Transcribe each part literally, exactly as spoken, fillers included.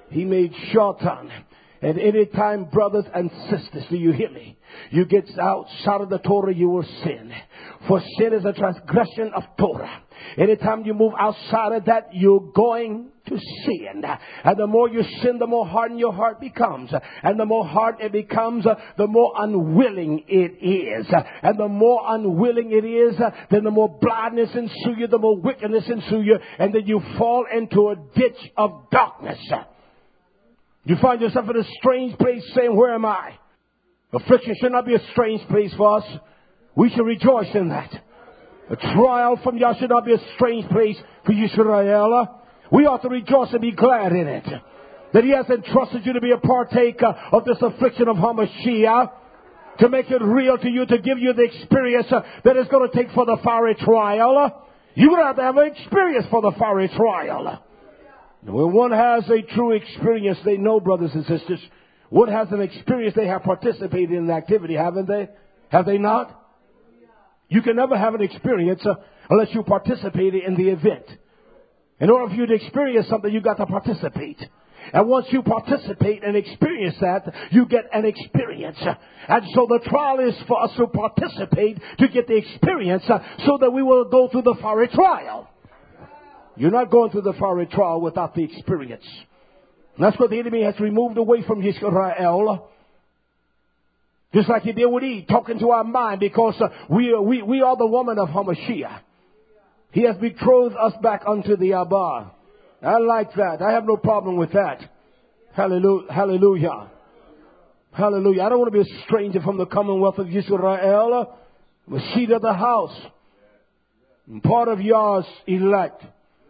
He made shaitan. And any time, brothers and sisters, do you hear me? You get outside of the Torah, you will sin. For sin is a transgression of Torah. Anytime you move outside of that, you're going to sin. And the more you sin, the more hardened your heart becomes. And the more hard it becomes, the more unwilling it is. And the more unwilling it is, then the more blindness ensue you, the more wickedness ensue you. And then you fall into a ditch of darkness. You find yourself in a strange place saying, where am I? Affliction should not be a strange place for us. We should rejoice in that. A trial from Yah should not be a strange place for Yisrael. We ought to rejoice and be glad in it. That He has entrusted you to be a partaker of this affliction of HaMashiach. To make it real to you, to give you the experience that it's going to take for the fiery trial. You're going to have to have an experience for the fiery trial. When one has a true experience, they know, brothers and sisters, one has an experience, they have participated in the activity, haven't they? Have they not? You can never have an experience uh, unless you participated in the event. In order for you to experience something, you've got to participate. And once you participate and experience that, you get an experience. And so the trial is for us to participate to get the experience uh, so that we will go through the fiery trial. You're not going through the fiery trial without the experience. And that's what the enemy has removed away from Yisrael. Just like he did with Eve, talking to our mind, because uh, we, are, we, we are the woman of HaMashiach. He has betrothed us back unto the Abba. I like that. I have no problem with that. Hallelujah. Hallelujah. Hallelujah. I don't want to be a stranger from the commonwealth of Yisrael. I'm a seed of the house. I'm part of Yah's elect.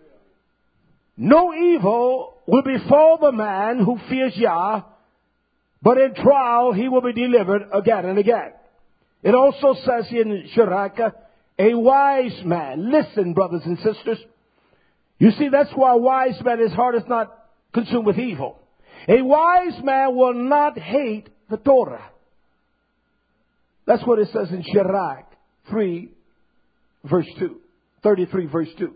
No evil will befall the man who fears Yah, but in trial he will be delivered again and again. It also says in Sirach, a wise man. Listen, brothers and sisters. You see, that's why a wise man, his heart is not consumed with evil. A wise man will not hate the Torah. That's what it says in Sirach three, verse two. thirty-three, verse two.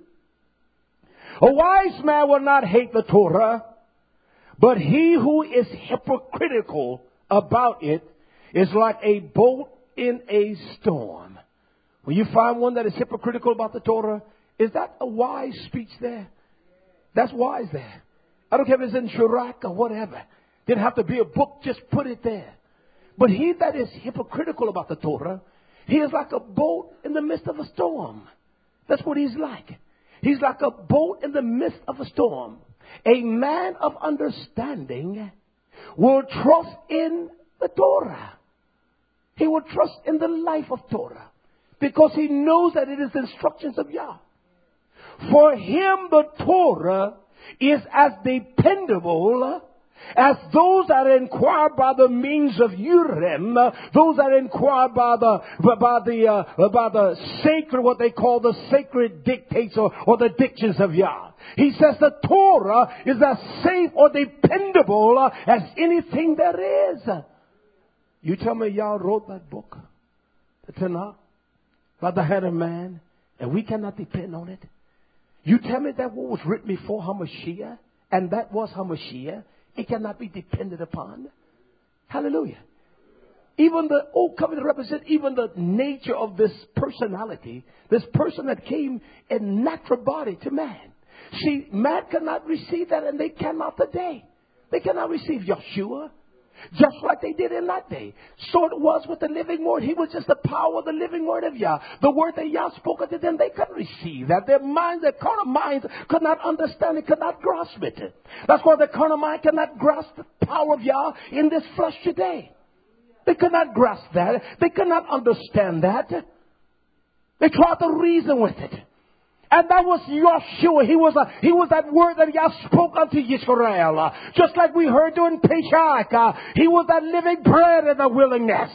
A wise man will not hate the Torah, but he who is hypocritical about it is like a boat in a storm. When you find one that is hypocritical about the Torah, is that a wise speech there? That's wise there. I don't care if it's in Sirach or whatever. Didn't have to be a book, just put it there. But he that is hypocritical about the Torah, he is like a boat in the midst of a storm. That's what he's like. He's like a boat in the midst of a storm. A man of understanding will trust in the Torah. He will trust in the life of Torah because he knows that it is the instructions of Yah. For him, the Torah is as dependable as those that inquire by the means of Urim, those that inquire by the by the uh, by the sacred, what they call the sacred dictates or, or the dictions of Yah. He says the Torah is as safe or dependable as anything there is. You tell me Yah wrote that book, the Tanakh, by the hand of man, and we cannot depend on it. You tell me that what was written before HaMashiach, and that was HaMashiach, it cannot be depended upon. Hallelujah. Even the Old Covenant represents even the nature of this personality, this person that came in natural body to man. See, man cannot receive that, and they cannot today. They cannot receive Yeshua, just like they did in that day. So it was with the living word. He was just the power of the living word of Yah. The word that Yah spoke unto them, they couldn't receive that. Their minds, their carnal minds could not understand it, could not grasp it. That's why the carnal mind cannot grasp the power of Yah in this flesh today. They could not grasp that. They could not understand that. They tried to reason with it. And that was Yeshua. He was, a, he was that word that Yah spoke unto Yisrael. Just like we heard during Pesach. Uh, he was that living bread in the willingness.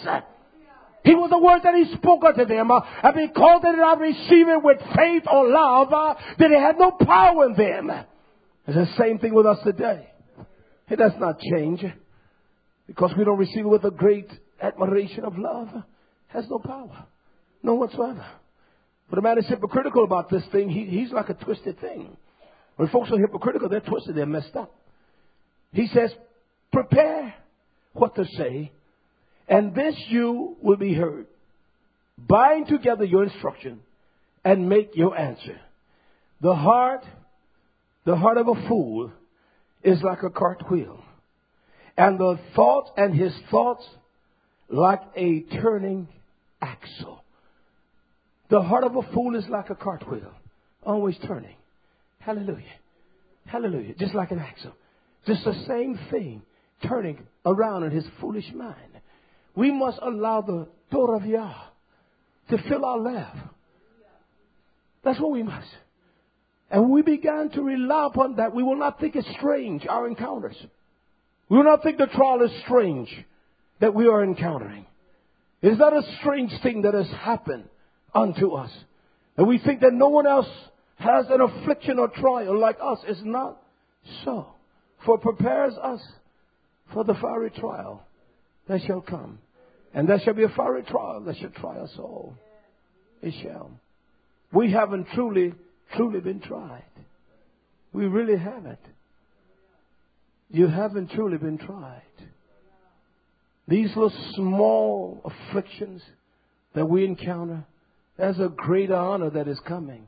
He was the word that he spoke unto them. Uh, and because they did not receive it with faith or love, uh, then it had no power in them. It's the same thing with us today. It does not change. Because we don't receive it with a great admiration of love. It has no power. No whatsoever. But a man is hypocritical about this thing. He, he's like a twisted thing. When folks are hypocritical, they're twisted. They're messed up. He says, prepare what to say, and this you will be heard. Bind together your instruction and make your answer. The heart, the heart of a fool is like a cartwheel, and the thoughts and his thoughts like a turning axle. The heart of a fool is like a cartwheel, always turning. Hallelujah. Hallelujah. Just like an axle. Just the same thing turning around in his foolish mind. We must allow the Torah of Yah to fill our life. That's what we must. And when we began to rely upon that, we will not think it's strange, our encounters. We will not think the trial is strange that we are encountering. It is not a strange thing that has happened unto us. And we think that no one else has an affliction or trial like us. It's not so. For it prepares us for the fiery trial that shall come. And there shall be a fiery trial that shall try us all. It shall. We haven't truly, truly been tried. We really haven't. You haven't truly been tried. These little small afflictions that we encounter, there's a greater honor that is coming.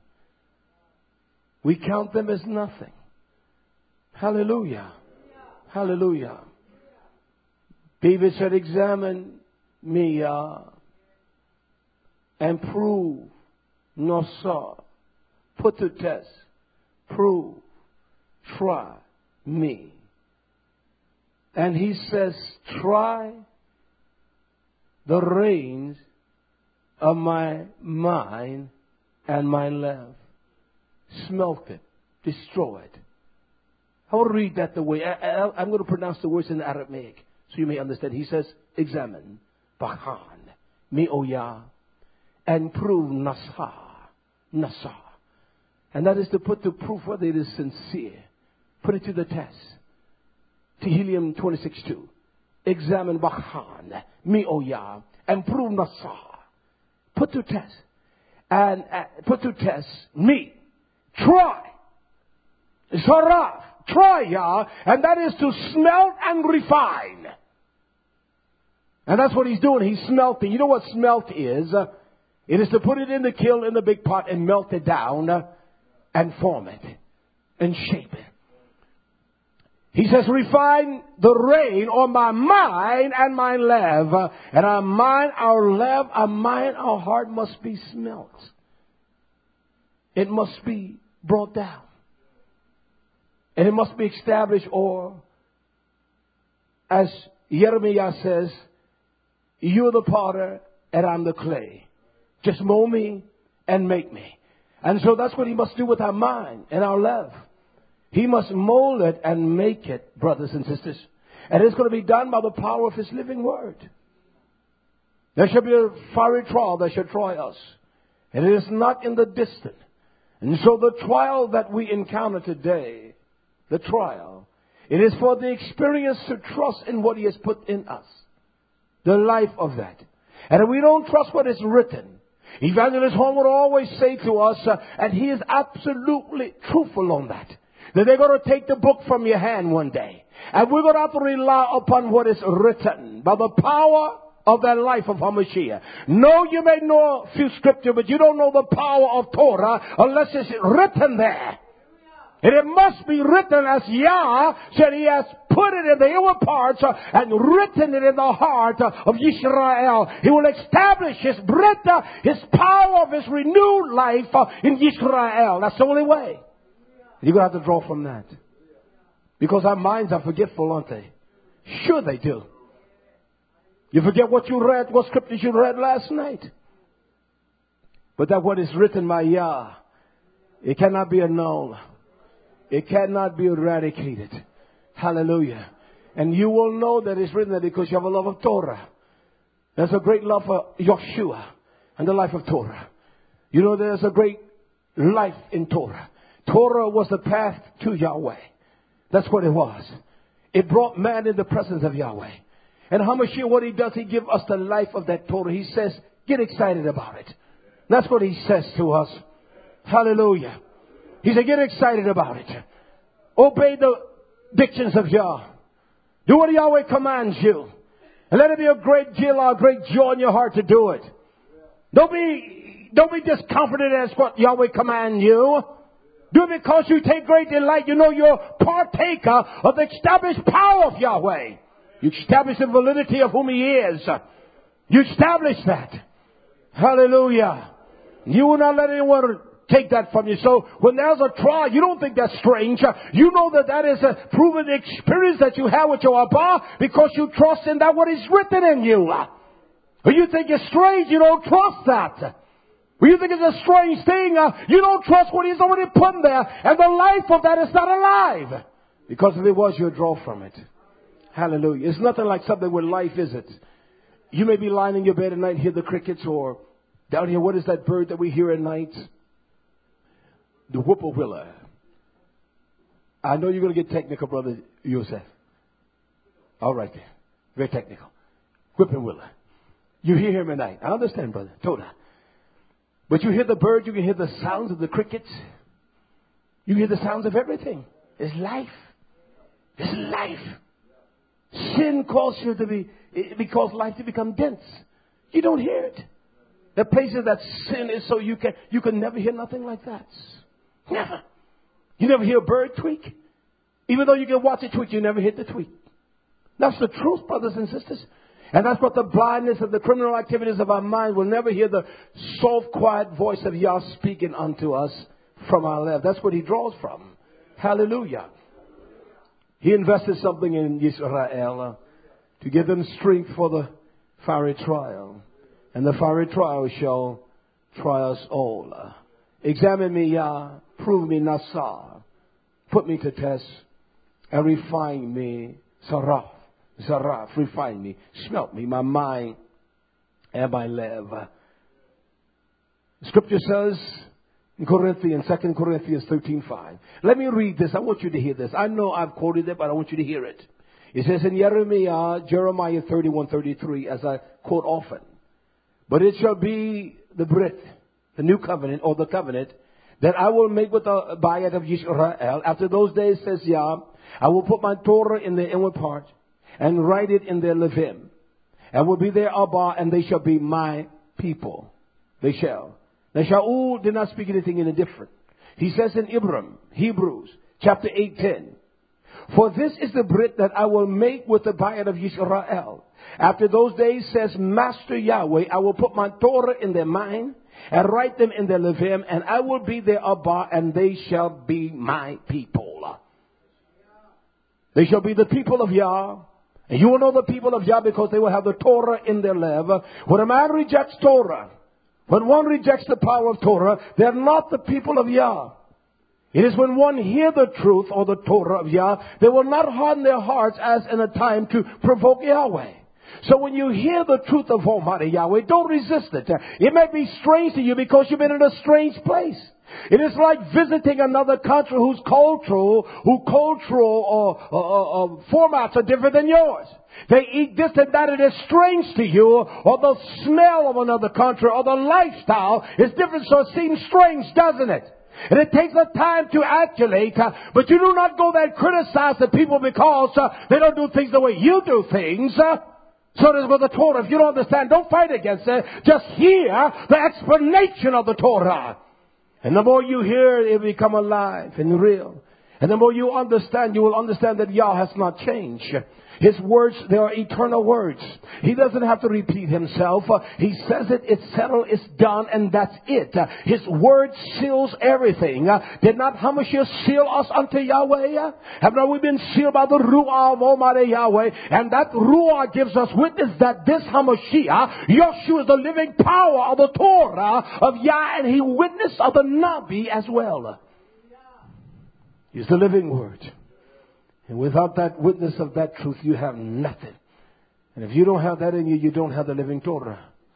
We count them as nothing. Hallelujah. Hallelujah. David said, examine me uh, and prove, no sir. Put to test, prove, try me. And he says, try the reins of my mind and my love. Smelt it, destroy it. I will read that the way, I, I, I'm going to pronounce the words in Aramaic so you may understand. He says, examine, bahan, mi'oyah, and prove nasah, nasah. And that is to put to proof whether it is sincere. Put it to the test. Tehillim twenty-six two. Examine bahan, mi'oyah, and prove nasah. Put to test. And uh, put to test me. Try. Zaraf. Try, Yah. And that is to smelt and refine. And that's what he's doing. He's smelting. You know what smelt is? Uh, it is to put it in the kiln, in the big pot, and melt it down uh, and form it and shape it. He says, refine the rain on my mind and my lev. Uh, and our mind, our lev, our mind, our heart must be smelt. It must be brought down. And it must be established, or as Jeremiah says, you're the potter and I'm the clay. Just mold me and make me. And so that's what he must do with our mind and our love. He must mold it and make it, brothers and sisters. And it's going to be done by the power of his living word. There shall be a fiery trial that shall try us. And it is not in the distant. And so the trial that we encounter today, the trial, it is for the experience to trust in what he has put in us. The life of that. And if we don't trust what is written, Evangelist Horn would always say to us, uh, and he is absolutely truthful on that, that they're going to take the book from your hand one day. And we're going to have to rely upon what is written by the power of that life of Hamashiach. No, you may know a few scripture, but you don't know the power of Torah unless it's written there. And it must be written as Yah said he has put it in the inward parts uh, and written it in the heart uh, of Yisrael. He will establish his breath, uh, his power of his renewed life uh, in Yisrael. That's the only way. You're going to have to draw from that. Because our minds are forgetful, aren't they? Sure they do. You forget what you read, what scriptures you read last night. But that what is written by Yah, it cannot be annulled. It cannot be eradicated. Hallelujah. And you will know that it's written there because you have a love of Torah. There's a great love for Yeshua and the life of Torah. You know there's a great life in Torah. Torah was the path to Yahweh. That's what it was. It brought man in the presence of Yahweh. And Hamashiach, what he does, he gives us the life of that Torah. He says, get excited about it. That's what he says to us. Hallelujah. He said, get excited about it. Obey the dictions of Yah. Do what Yahweh commands you. And let it be a great deal, a great joy in your heart to do it. Don't be, don't be discomforted as what Yahweh commands you. Do it because you take great delight. You know you're partaker of the established power of Yahweh. You establish the validity of whom He is. You establish that. Hallelujah. You will not let anyone take that from you. So when there's a trial, you don't think that's strange. You know that that is a proven experience that you have with your Abba because you trust in that what is written in you. When you think it's strange, you don't trust that. When you think it's a strange thing, uh, you don't trust what He's already put in there. And the life of that is not alive. Because if it was, you'd draw from it. Hallelujah. It's nothing like something where life is it. You may be lying in your bed at night and hear the crickets, or down here, what is that bird that we hear at night? The whippoorwiller. I know you're going to get technical, Brother Yosef. All right there. Very technical. Whippoorwiller. You hear him at night. I understand, Brother Toda. But you hear the bird, you can hear the sounds of the crickets. You hear the sounds of everything. It's life. It's life. Sin causes you to be, it causes life to become dense. You don't hear it. The places that sin is so you can, you can never hear nothing like that. Never. You never hear a bird tweak. Even though you can watch it tweak, you never hear the tweak. That's the truth, brothers and sisters. And that's what the blindness of the criminal activities of our mind will never hear the soft, quiet voice of Yah speaking unto us from our left. That's what He draws from. Hallelujah. He invested something in Israel uh, to give them strength for the fiery trial. And the fiery trial shall try us all. Uh, examine me, Yah. Prove me, Nasar. Put me to test. And refine me, Saraf. Zaraf, refine me, smelt me, my mind and my love. Scripture says in Corinthians, Second Corinthians thirteen five. Let me read this. I want you to hear this. I know I've quoted it, but I want you to hear it. It says in Jeremiah, Jeremiah thirty-one thirty-three, as I quote often. But it shall be the Brit, the new covenant or the covenant, that I will make with the Bayat of Yisrael. After those days, says Yah, I will put my Torah in the inward part, and write it in their levim, and will be their Abba, and they shall be my people. They shall. Now Shaul did not speak anything any different. He says in Ibram, Hebrews, chapter eight ten, for this is the Brit that I will make with the Bayat of Yisrael. After those days, says Master Yahweh, I will put my Torah in their mind, and write them in their levim, and I will be their Abba, and they shall be my people. They shall be the people of Yah. And you will know the people of Yah because they will have the Torah in their love. When a man rejects Torah, when one rejects the power of Torah, they're not the people of Yah. It is when one hear the truth or the Torah of Yah, they will not harden their hearts as in a time to provoke Yahweh. So when you hear the truth of Almighty Yahweh, don't resist it. It may be strange to you because you've been in a strange place. It is like visiting another country whose cultural, whose cultural or, or, or formats are different than yours. They eat this and that, it is strange to you, or the smell of another country, or the lifestyle is different, so it seems strange, doesn't it? And it takes a time to accumulate, uh, but you do not go there and criticize the people because uh, they don't do things the way you do things. Uh, so it is with the Torah. If you don't understand, don't fight against it. Just hear the explanation of the Torah. And the more you hear, it will become alive and real. And the more you understand, you will understand that Yah has not changed. His words, they are eternal words. He doesn't have to repeat himself. Uh, he says it, it's settled, it's done, and that's it. Uh, his word seals everything. Uh, did not Hamashiach seal us unto Yahweh? Uh, have not we been sealed by the Ruah of Almighty Yahweh? And that Ruah gives us witness that this Hamashiach, Yeshua, is the living power of the Torah of Yah, and he witnessed of the Nabi as well. He's the living word. And without that witness of that truth, you have nothing. And if you don't have that in you, you don't have the living Torah.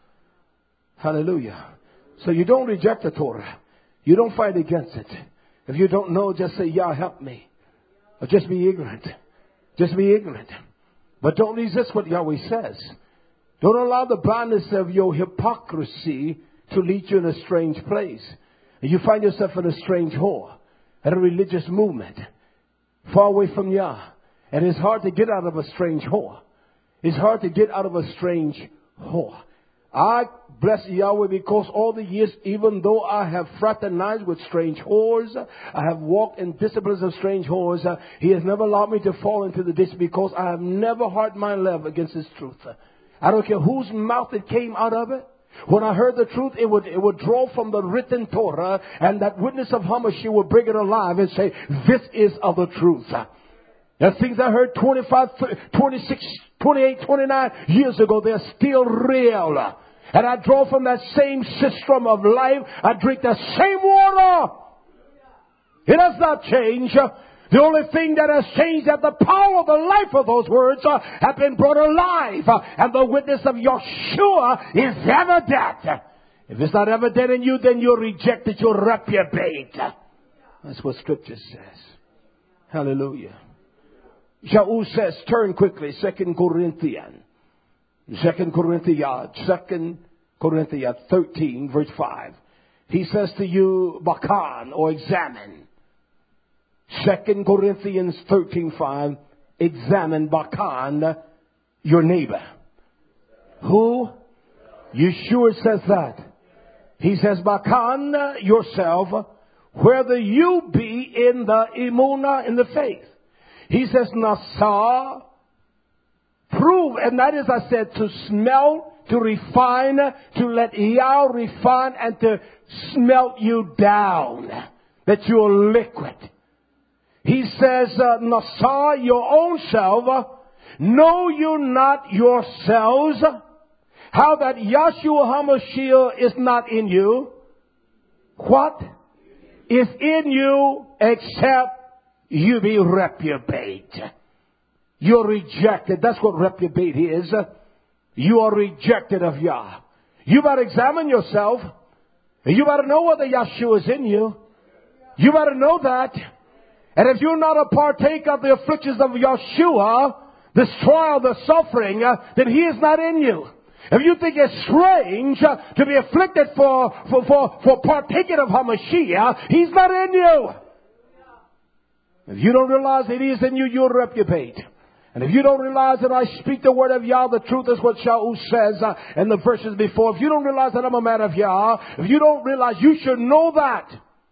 Hallelujah. So you don't reject the Torah. You don't fight against it. If you don't know, just say, Yah, help me. Or just be ignorant. Just be ignorant. But don't resist what Yahweh says. Don't allow the blindness of your hypocrisy to lead you in a strange place. And you find yourself in a strange hole, at a religious movement, far away from Yah. And it's hard to get out of a strange whore. It's hard to get out of a strange whore. I bless Yahweh because all the years, even though I have fraternized with strange whores, I have walked in disciplines of strange whores, uh, He has never allowed me to fall into the ditch because I have never hardened my love against His truth. I don't care whose mouth it came out of it. When I heard the truth, it would, it would draw from the written Torah, and that witness of Hamashiach would bring it alive and say, this is of the truth. The things I heard twenty-five, twenty-six, twenty-eight, twenty-nine years ago, they're still real. And I draw from that same system of life. I drink the same water. It has not changed. The only thing that has changed is that the power of the life of those words uh, have been brought alive. Uh, and the witness of Yeshua is evident. If it's not evident in you, then you're rejected, you're reprobate. That's what Scripture says. Hallelujah. Shaul says, turn quickly, Second Corinthians. Second Corinthians, Second Corinthians thirteen, verse five. He says to you, bakan, or examine. Second Corinthians thirteen, five. Examine, bakan, your neighbor. Who? Yeshua says that. He says, bakan, yourself, whether you be in the emunah, in the faith. He says, nasa, prove, and that is, I said, to smell, to refine, to let Yah refine and to smelt you down, that you're liquid. He says, uh, nasa, your own self, know you not yourselves, how that Yahshua HaMashiach is not in you. What is in you except you be reprobate? You're rejected. That's what reprobate is. You are rejected of Yah. You better examine yourself. You better know whether Yahshua is in you. You better know that. And if you're not a partaker of the afflictions of Yahshua, this trial, the suffering, uh, then He is not in you. If you think it's strange uh, to be afflicted for, for, for, for partaking of Hamashiach, He's not in you. If you don't realize that He is in you, you're reprobate. And if you don't realize that I speak the word of Yah, the truth is what Shaul says uh, in the verses before. If you don't realize that I'm a man of Yah, if you don't realize, you should know that.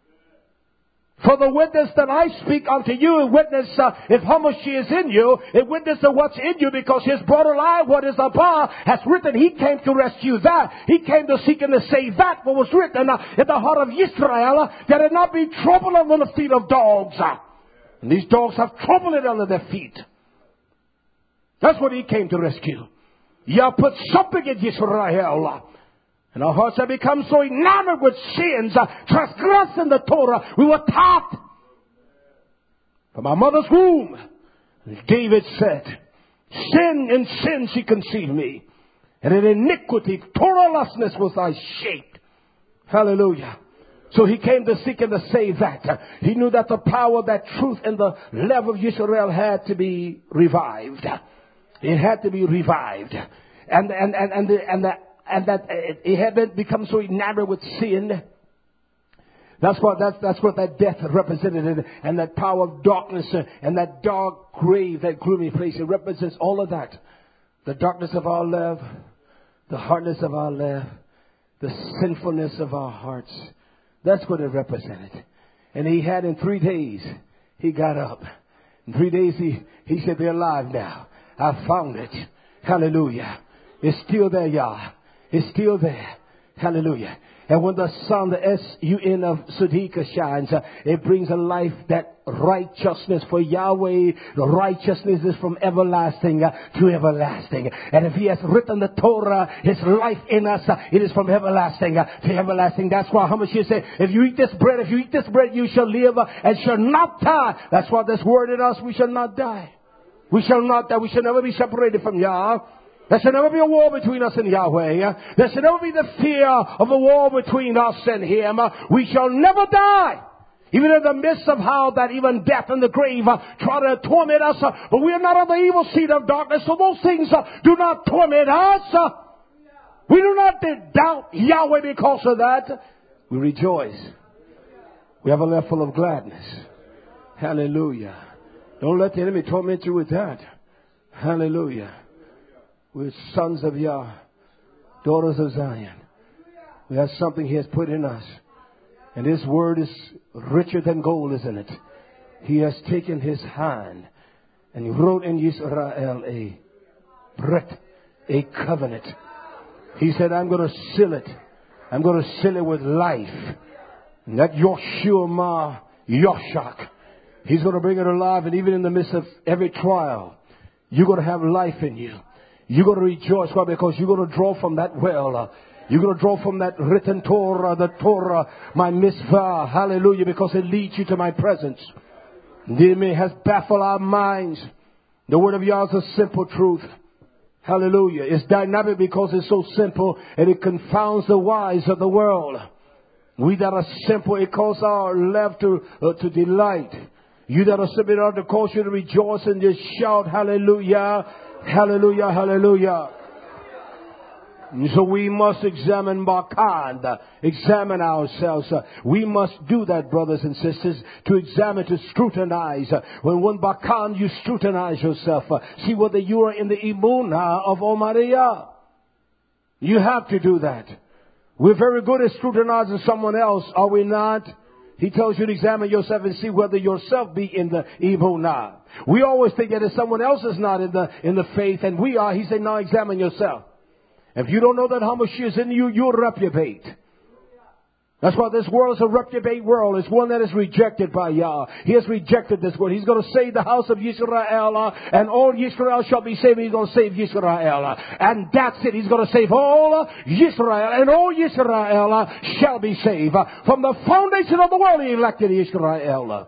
For the witness that I speak unto you, a witness, uh, if Hamashiach is in you, a witness of what's in you, because He's brought alive what is above, has written. He came to rescue that. He came to seek and to save that what was written uh, in the heart of Israel, uh, that it not be trampled under the feet of dogs. Uh. And these dogs have trampled it under their feet. That's what He came to rescue. Yah put something in Israel. And our hearts have become so enamored with sins, uh, transgressing the Torah. We were taught from our mother's womb. As David said, sin in sin she conceived me. And in iniquity, Torah-lessness was I shaped. Hallelujah. So He came to seek and to save that. He knew that the power, that truth, and the love of Israel had to be revived. It had to be revived. And, and, and, and the, and the, And that it had become so enamored with sin. That's what that's that's what that death represented, and that power of darkness, and that dark grave, that gloomy place. It represents all of that. The darkness of our love, the hardness of our love, the sinfulness of our hearts. That's what it represented. And He had in three days, He got up. In three days, He he said, they're alive now. I found it. Hallelujah. It's still there, Yah. It's still there. Hallelujah. And when the sun, the S U N of Sudika shines, uh, it brings a life that righteousness for Yahweh. The righteousness is from everlasting uh, to everlasting. And if He has written the Torah, His life in us, uh, it is from everlasting uh, to everlasting. That's why Hamashiach said, if you eat this bread, if you eat this bread, you shall live uh, and shall not die. That's why this word in us, we shall not die. We shall not die. We shall never be separated from Yah. There should never be a war between us and Yahweh. There should never be the fear of a war between us and Him. We shall never die. Even in the midst of how that even death and the grave uh, try to torment us. Uh, but we are not on the evil seat of darkness. So those things uh, do not torment us. Uh, we do not doubt Yahweh because of that. We rejoice. We have a life full of gladness. Hallelujah. Don't let the enemy torment you with that. Hallelujah. We're sons of Yah, daughters of Zion. We have something He has put in us. And His word is richer than gold, isn't it? He has taken His hand and He wrote in Israel a brit, a covenant. He said, I'm going to seal it. I'm going to seal it with life. And that Yoshua Ma Yoshak, He's going to bring it alive. And even in the midst of every trial, you're going to have life in you. You're going to rejoice. Why? Because you're going to draw from that well. You're going to draw from that written Torah, the Torah, my mitzvah. Hallelujah. Because it leads you to my presence. The enemy has baffled our minds. The word of Yah is a simple truth. Hallelujah. It's dynamic because it's so simple and it confounds the wise of the world. We that are simple, it causes our love to, uh, to delight. You that are simple, it ought to cause you to rejoice and just shout hallelujah, hallelujah, hallelujah. And so we must examine Bakan, uh, examine ourselves. Uh, we must do that, brothers and sisters, to examine, to scrutinize. Uh, when one Bakan, you scrutinize yourself. Uh, see whether you are in the Imunah of Omariah. You have to do that. We're very good at scrutinizing someone else, are we not? He tells you to examine yourself and see whether yourself be in the Imunah. We always think that if someone else is not in the in the faith and we are, he said, now examine yourself. If you don't know that Hamashiach is in you, you'll reprobate. That's why this world is a reprobate world. It's one that is rejected by Yah. He has rejected this world. He's going to save the house of Yisrael, and all Yisrael shall be saved. He's going to save Yisrael. And that's it. He's going to save all Yisrael, and all Yisrael shall be saved. From the foundation of the world, He elected Yisrael.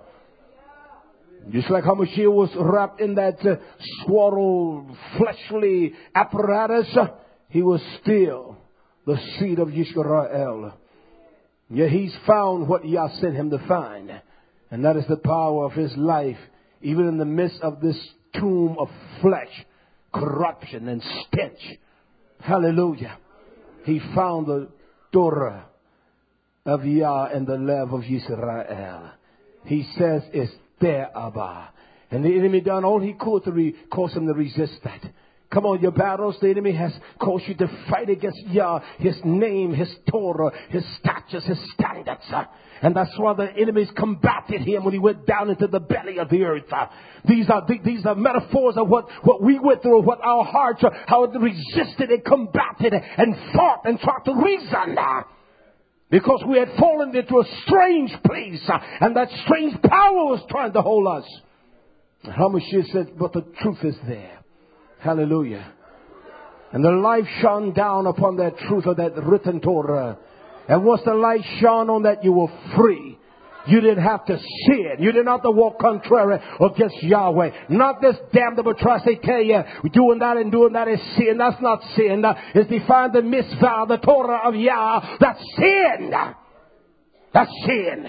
Just like Hamashiach was wrapped in that uh, swaddled, fleshly apparatus, He was still the seed of Yisrael. Yet He's found what Yah sent Him to find. And that is the power of His life. Even in the midst of this tomb of flesh, corruption and stench. Hallelujah. He found the Torah of Yah and the love of Yisrael. He says it's there, Abba. And the enemy done all he could to re- cause him to resist that. Come on, your battles, the enemy has caused you to fight against Yah, His name, His Torah, His statutes, His standards. Uh, and that's why the enemies combated Him when He went down into the belly of the earth. Uh, these are these are metaphors of what, what we went through, what our hearts, uh, how it resisted and combated and fought and tried to reason. Uh, because we had fallen into a strange place, uh, and that strange power was trying to hold us. Hamashiach said, but the truth is there. Hallelujah. And the light shone down upon that truth of that written Torah. And once the light shone on that, you were free. You didn't have to sin. You didn't have to walk contrary against Yahweh. Not this damnable trust. They tell you doing that and doing that is sin. That's not sin. It's defined the mitzvah, the Torah of Yah. That's sin. That's sin.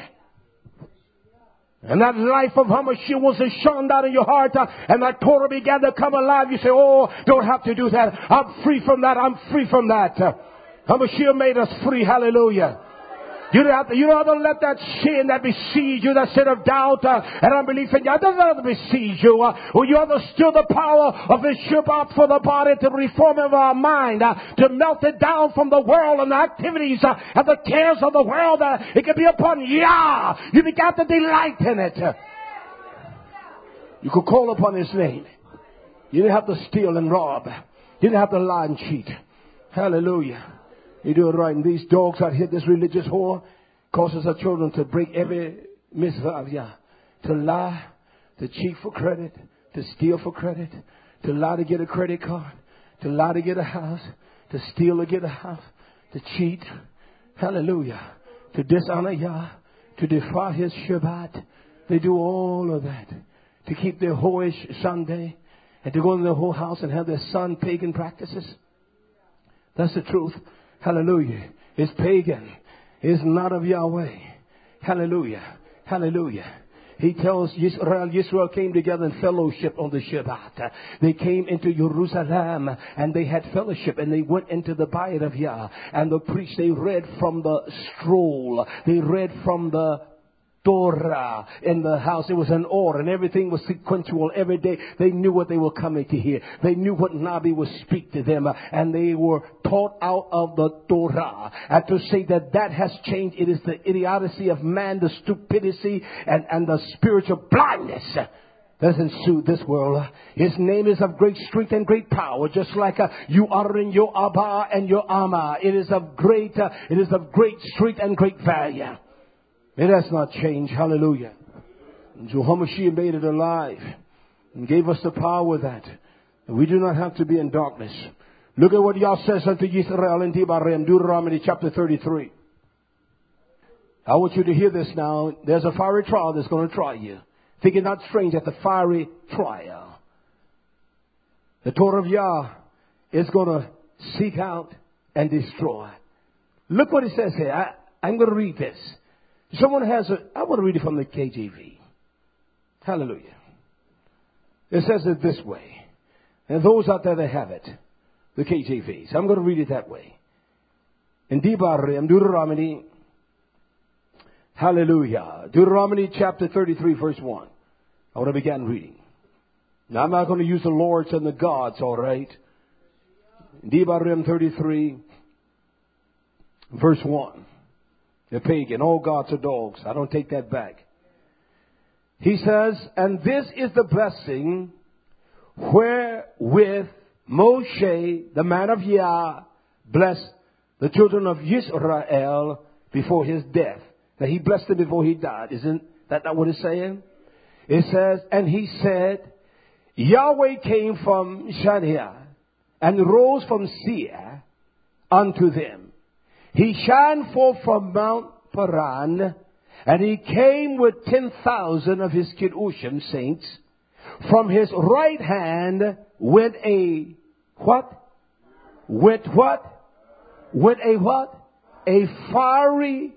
And that life of Hamashiach was shone down in your heart, uh, and that Torah began to come alive. You say, oh, don't have to do that. I'm free from that. I'm free from that. Uh, Hamashiach made us free. Hallelujah. You don't have to, you don't have to let that sin that besiege you, that sin of doubt uh, and unbelief in you, that doesn't have to besiege you. Uh, well, you have to still the power of the Shabbat for the body to reform of our mind, uh, to melt it down from the world and the activities uh, and the cares of the world. Uh, it can be upon Yah. You began to delight in it. Uh, you could call upon His name. You didn't have to steal and rob. You didn't have to lie and cheat. Hallelujah. You do it right. And these dogs out here, this religious whore, causes our children to break every mitzvah of Yah. To lie, to cheat for credit, to steal for credit, to lie to get a credit card, to lie to get a house, to steal to get a house, to cheat. Hallelujah. To dishonor Yah, to defy His Shabbat. They do all of that. To keep their whorish Sunday and to go into their whole house and have their son pagan practices. That's the truth. Hallelujah. It's pagan. It's not of Yahweh. Hallelujah. Hallelujah. He tells Israel, Israel came together in fellowship on the Shabbat. They came into Jerusalem and they had fellowship and they went into the Bayit of Yah. And the priest, they read from the scroll. They read from the Torah in the house. It was an order and everything was sequential every day. They knew what they were coming to hear. They knew what Nabi would speak to them, uh, and they were taught out of the Torah. And to say that that has changed, it is the idiocy of man, the stupidity and, and the spiritual blindness that ensued this world. His name is of great strength and great power, just like uh, you are in your Abba and your Amma. It is of great, uh, it is of great strength and great value. It has not changed. Hallelujah. And so HaMashiach made it alive and gave us the power with that. And we do not have to be in darkness. Look at what Yah says unto Yisrael in Devarim, Deuteronomy chapter thirty-three. I want you to hear this now. There's a fiery trial that's going to try you. Think it not strange at the fiery trial. The Torah of Yah is going to seek out and destroy. Look what it says here. I, I'm going to read this. Someone has a, I want to read it from the K J V. Hallelujah. It says it this way. And those out there that have it, the K J V. So I'm going to read it that way. In Devarim, Deuteronomy, hallelujah. Deuteronomy chapter thirty-three, verse one. I want to begin reading. Now I'm not going to use the lords and the gods, all right. In Devarim thirty-three, verse one. The pagan, all gods are dogs. I don't take that back. He says, and this is the blessing wherewith Moshe, the man of Yah, blessed the children of Israel before his death. Now he blessed them before he died. Isn't that not what it's saying? It says, and he said, Yahweh came from Shania and rose from Seir unto them. He shined forth from Mount Paran, and he came with ten thousand of his Kedushim saints. From his right hand went a what? Went what? Went a what? A fiery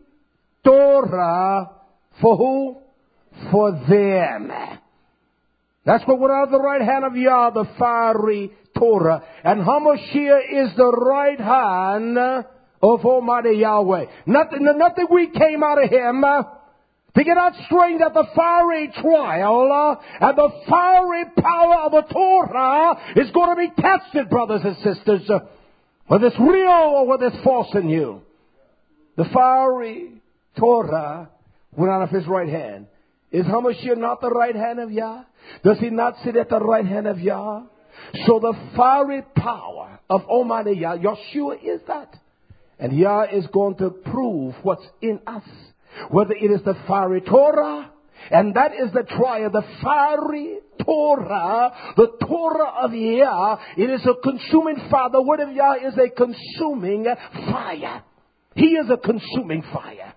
Torah for who? For them. That's what went out of the right hand of Yah, the fiery Torah. And HaMashiach is the right hand of Almighty Yahweh. Nothing, nothing we came out of him. Think it not strange that the fiery trial uh, and the fiery power of the Torah is going to be tested, brothers and sisters. Uh, whether it's real or whether it's false in you. The fiery Torah went out of his right hand. Is HaMashiach not the right hand of Yah? Does he not sit at the right hand of Yah? So the fiery power of Almighty Yah, Yeshua is that. And Yah is going to prove what's in us. Whether it is the fiery Torah, and that is the trial, the fiery Torah, the Torah of Yah. It is a consuming fire. The word of Yah is a consuming fire. He is a consuming fire.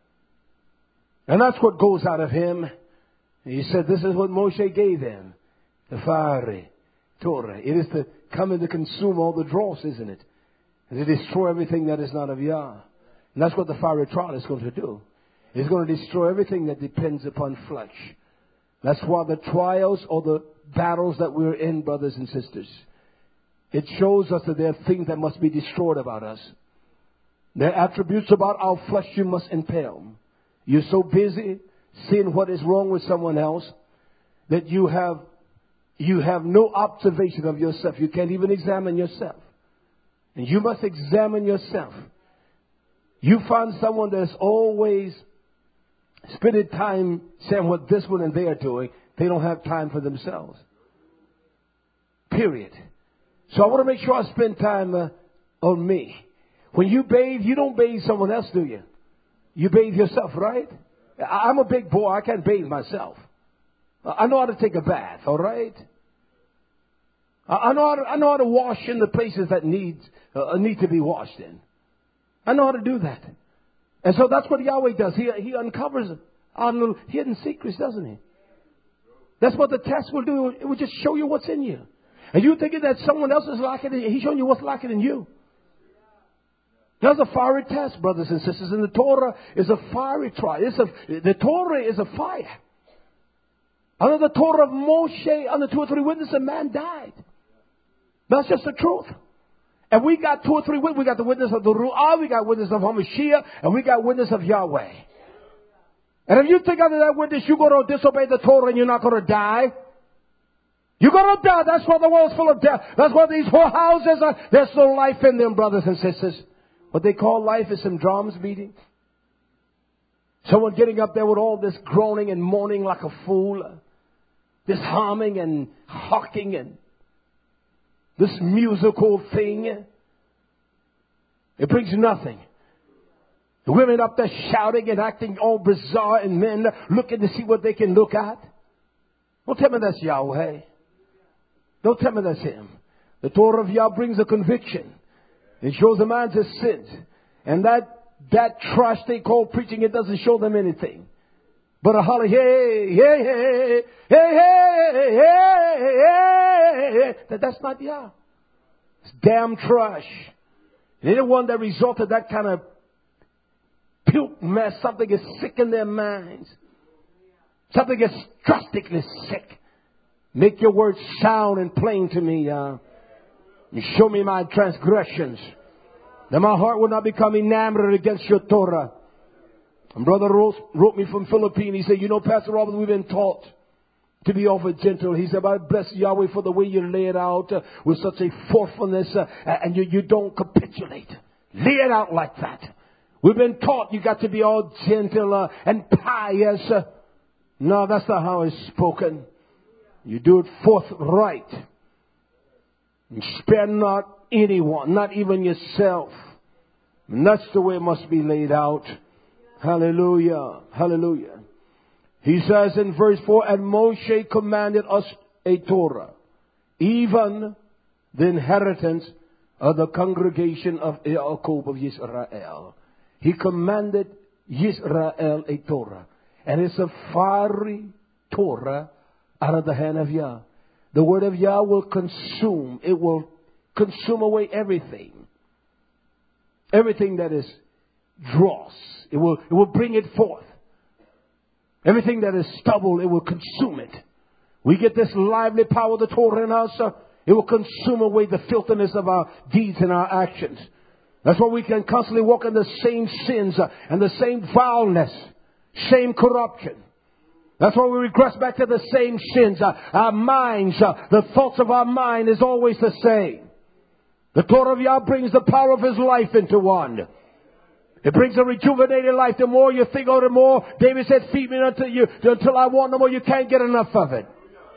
And that's what goes out of him. He said this is what Moshe gave them. The fiery Torah. It is to come and to consume all the dross, isn't it? And to destroy everything that is not of Yah. And that's what the fiery trial is going to do. It's going to destroy everything that depends upon flesh. That's why the trials or the battles that we're in, brothers and sisters, it shows us that there are things that must be destroyed about us. There are attributes about our flesh you must impale. You're so busy seeing what is wrong with someone else that you have, you have no observation of yourself. You can't even examine yourself. And you must examine yourself. You find someone that's always spending time saying what this one and they are doing. They don't have time for themselves. Period. So I want to make sure I spend time uh, on me. When you bathe, you don't bathe someone else, do you? You bathe yourself, right? I'm a big boy. I can't bathe myself. I know how to take a bath, all right? I know how to, I know how to wash in the places that need, uh, need to be washed in. I know how to do that. And so that's what Yahweh does. He, he uncovers our little hidden secrets, doesn't he? That's what the test will do. It will just show you what's in you. And you're thinking that someone else is lacking in you. He's showing you what's lacking in you. There's a fiery test, brothers and sisters. And the Torah is a fiery trial. It's a, the Torah is a fire. Under the Torah of Moshe, under two or three witnesses, a man died. That's just the truth. And we got two or three witnesses. We got the witness of the Ru'ah, we got witness of HaMashiach, and we got witness of Yahweh. And if you think under that witness you're going to disobey the Torah and you're not going to die, you're going to die. That's why the world's full of death. That's why these whorehouses are, there's no life in them, brothers and sisters. What they call life is some drums beating. Someone getting up there with all this groaning and moaning like a fool. This humming and hawking and this musical thing. It brings nothing. The women up there shouting and acting all bizarre and men looking to see what they can look at. Don't tell me that's Yahweh. Don't tell me that's Him. The Torah of Yah brings a conviction. It shows a man's sins. And that that trash they call preaching, it doesn't show them anything. But a holly, hey, hey, hey, hey, hey, hey, hey, that, that's not Yah. It's damn trash. And anyone that resorts to that kind of puke mess, something is sick in their minds. Something is drastically sick. Make your words sound and plain to me, Yah. You show me my transgressions, that my heart will not become enamored against your Torah. And Brother Rose wrote me from Philippines. He said, you know, Pastor Robert, we've been taught to be over gentle. He said, I bless Yahweh for the way you lay it out uh, with such a forcefulness uh, and you, you don't capitulate. Lay it out like that. We've been taught you got to be all gentle uh, and pious. Uh, no, that's not how it's spoken. You do it forthright. And spare not anyone, not even yourself. And that's the way it must be laid out. Hallelujah. Hallelujah. He says in verse four, and Moshe commanded us a Torah, even the inheritance of the congregation of Yaakov of Israel. He commanded Israel a Torah. And it's a fiery Torah out of the hand of Yah. The word of Yah will consume. It will consume away everything. Everything that is dross. It will, it will bring it forth. Everything that is stubble, it will consume it. We get this lively power of the Torah in us. Uh, it will consume away the filthiness of our deeds and our actions. That's why we can constantly walk in the same sins uh, and the same vileness, same corruption. That's why we regress back to the same sins. Uh, our minds, uh, the thoughts of our mind is always the same. The Torah of Yah brings the power of His life into one. It brings a rejuvenated life. The more you think of it, the more. David said, feed me until you, until I want no more. You can't get enough of it.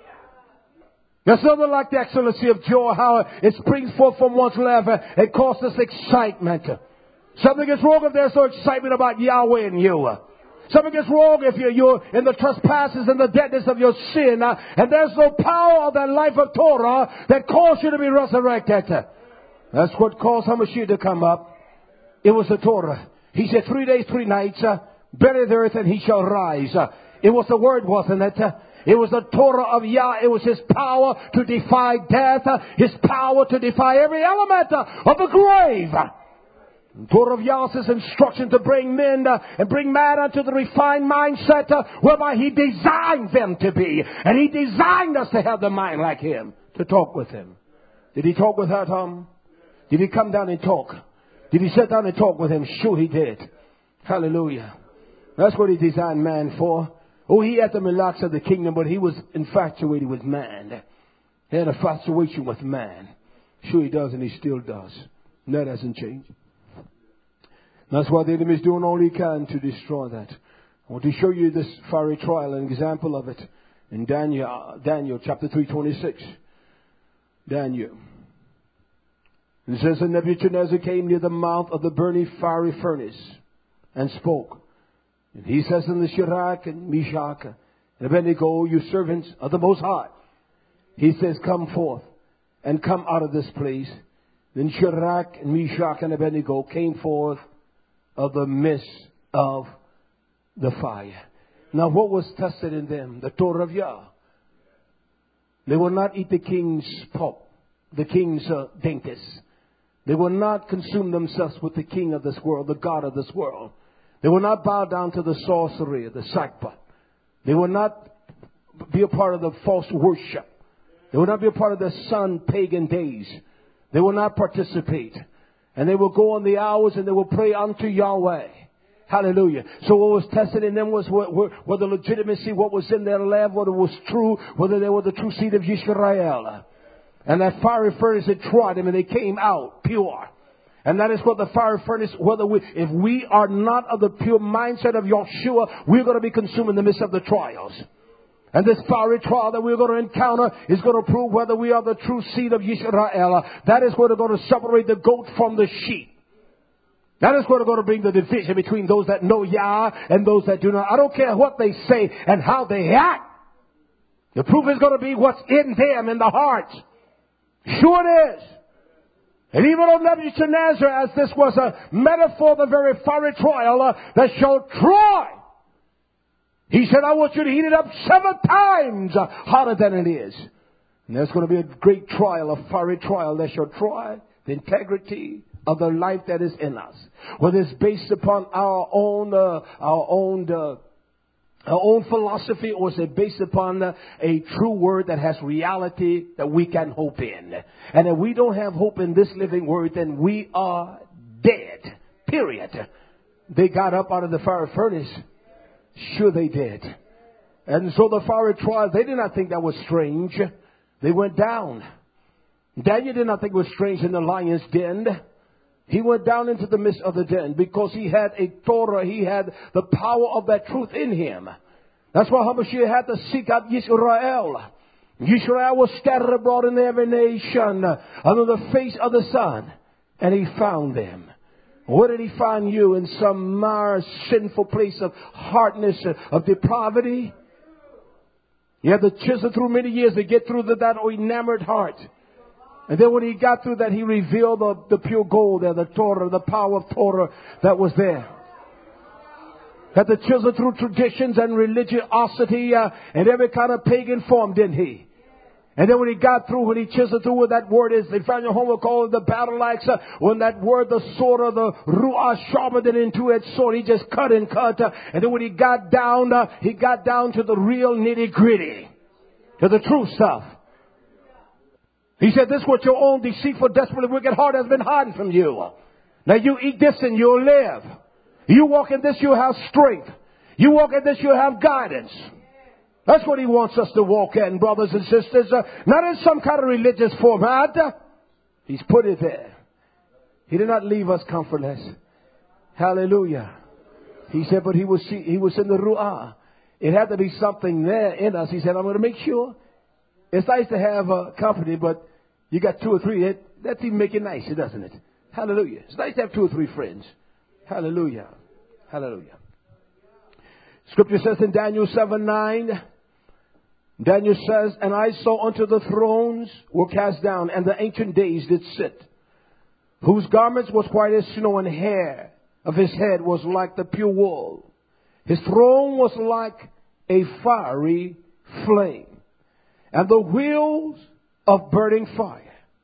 There's something like the excellency of joy, how it springs forth from one's life. It causes excitement. Something is wrong if there's no excitement about Yahweh in you. Something is wrong if you're, you're in the trespasses and the deadness of your sin. Uh, and there's no power of that life of Torah that caused you to be resurrected. That's what caused Hamashiach to come up. It was the Torah. He said three days, three nights, uh, bury the earth and he shall rise. Uh, it was the word, wasn't it? Uh, it was the Torah of Yah. It was His power to defy death. Uh, His power to defy every element uh, of the grave. The Torah of Yah is instruction to bring men uh, and bring man unto the refined mindset uh, whereby He designed them to be. And He designed us to have the mind like Him, to talk with Him. Did He talk with her, Tom? Did He come down and talk? Did He sit down and talk with him? Sure He did. Hallelujah. That's what He designed man for. Oh, He had the melachs of the kingdom, but He was infatuated with man. He had a infatuation with man. Sure He does, and He still does. And that hasn't changed. That's why the enemy is doing all he can to destroy that. I want to show you this fiery trial, an example of it in Daniel, Daniel chapter three twenty-six. Daniel. It says, and Nebuchadnezzar came near the mouth of the burning fiery furnace and spoke. And he says in the Shadrach and Meshach and Abednego, you servants of the Most High. He says, come forth and come out of this place. Then Shadrach and Meshach and Abednego came forth of the midst of the fire. Now what was tested in them? The Torah of Yah. They will not eat the king's pork, the king's uh, dainties. They will not consume themselves with the king of this world, the God of this world. They will not bow down to the sorcery, the sackbut. They will not be a part of the false worship. They will not be a part of the sun pagan days. They will not participate. And they will go on the hours and they will pray unto Yahweh. Hallelujah. So what was tested in them was whether legitimacy, what was in their lab, whether it was true, whether they were the true seed of Yisrael. And that fiery furnace had tried them and they came out pure. And that is what the fiery furnace, whether we, if we are not of the pure mindset of Yeshua, we're going to be consumed in the midst of the trials. And this fiery trial that we're going to encounter is going to prove whether we are the true seed of Yisrael. That is what is going to separate the goat from the sheep. That is what is going to bring the division between those that know Yah and those that do not. I don't care what they say and how they act. The proof is going to be what's in them, in the hearts. Sure it is. And even on Nebuchadnezzar, as this was a metaphor, the very fiery trial uh, that shall try. He said, I want you to heat it up seven times uh, hotter than it is. And there's going to be a great trial, a fiery trial that shall try the integrity of the life that is in us. Whether it's based upon our own, uh, our own, uh, our own philosophy, or is it based upon uh, a true word that has reality that we can hope in. And if we don't have hope in this living word, then we are dead. Period. They got up out of the fire furnace. Sure they did. And so the fiery trial, they did not think that was strange. They went down. Daniel did not think it was strange in the lion's den. He went down into the midst of the den because he had a Torah. He had the power of that truth in him. That's why Hamashiach had to seek out Yisrael. Yisrael was scattered abroad in every nation under the face of the sun. And he found them. Where did he find you? In some mar sinful place of hardness, of depravity? You had to chisel through many years to get through the, that enamored heart. And then when he got through that, he revealed the, the pure gold there, the Torah, the power of Torah that was there. Had to chisel through traditions and religiosity uh, and every kind of pagan form, didn't he? And then when he got through, when he chiseled through what that word is, they found your homework called the battle axe. Uh, when that word, the sword of the ruah, sharper than a two-edged sword, he just cut and cut. Uh, and then when he got down, uh, he got down to the real nitty-gritty, to the true stuff. He said, this is what your own deceitful, desperately wicked heart has been hiding from you. Now you eat this and you'll live. You walk in this, you'll have strength. You walk in this, you'll have guidance. That's what he wants us to walk in, brothers and sisters. Uh, not in some kind of religious format. He's put it there. He did not leave us comfortless. Hallelujah. He said, but he was, he was in the ruah. It had to be something there in us. He said, I'm going to make sure. It's nice to have a company, but you got two or three. That, that's even make it nicer, doesn't it? Hallelujah. It's nice to have two or three friends. Hallelujah. Hallelujah. Scripture says in Daniel seven nine, Daniel says, and I saw unto the thrones were cast down, and the ancient days did sit, whose garments was white as snow, and hair of his head was like the pure wool. His throne was like a fiery flame, and the wheels of burning fire.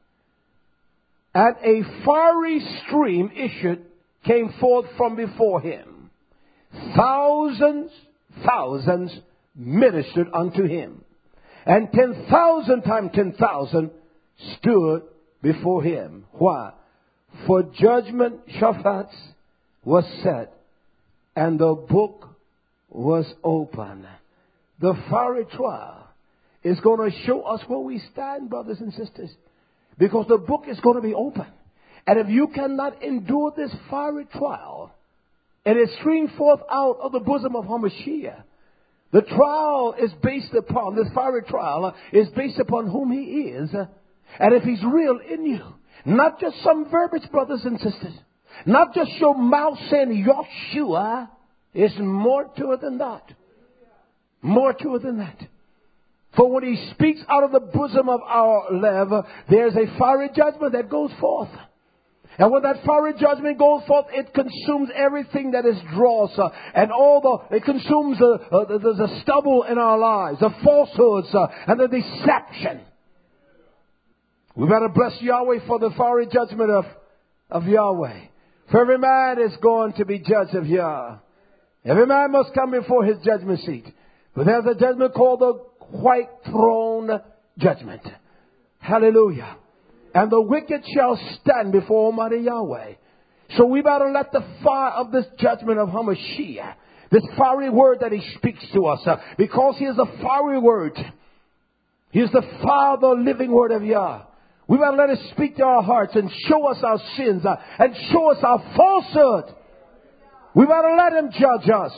And a fiery stream issued, came forth from before him. Thousands, thousands ministered unto him. And ten thousand times ten thousand stood before him. Why? For judgment, Shaphat, was set, and the book was open. The fiery trial is going to show us where we stand, brothers and sisters. Because the book is going to be open. And if you cannot endure this fiery trial, and it streams forth out of the bosom of Hamashiach, the trial is based upon, this fiery trial is based upon whom he is. And if he's real in you, not just some verbiage, brothers and sisters, not just your mouth saying Yeshua, is more to it than that. More to it than that. For when he speaks out of the bosom of our love, there's a fiery judgment that goes forth. And when that fiery judgment goes forth, it consumes everything that is dross. Uh, and all the, it consumes the, uh, the, the, the stubble in our lives, the falsehoods uh, and the deception. We better bless Yahweh for the fiery judgment of, of Yahweh. For every man is going to be judged of Yah. Every man must come before his judgment seat. But there's a judgment called the white throne judgment. Hallelujah. And the wicked shall stand before Almighty Yahweh. So we better let the fire of this judgment of Hamashiach, this fiery word that he speaks to us, uh, because he is a fiery word. He is the fire, the living word of Yah. We better let it speak to our hearts and show us our sins uh, and show us our falsehood. We better let him judge us.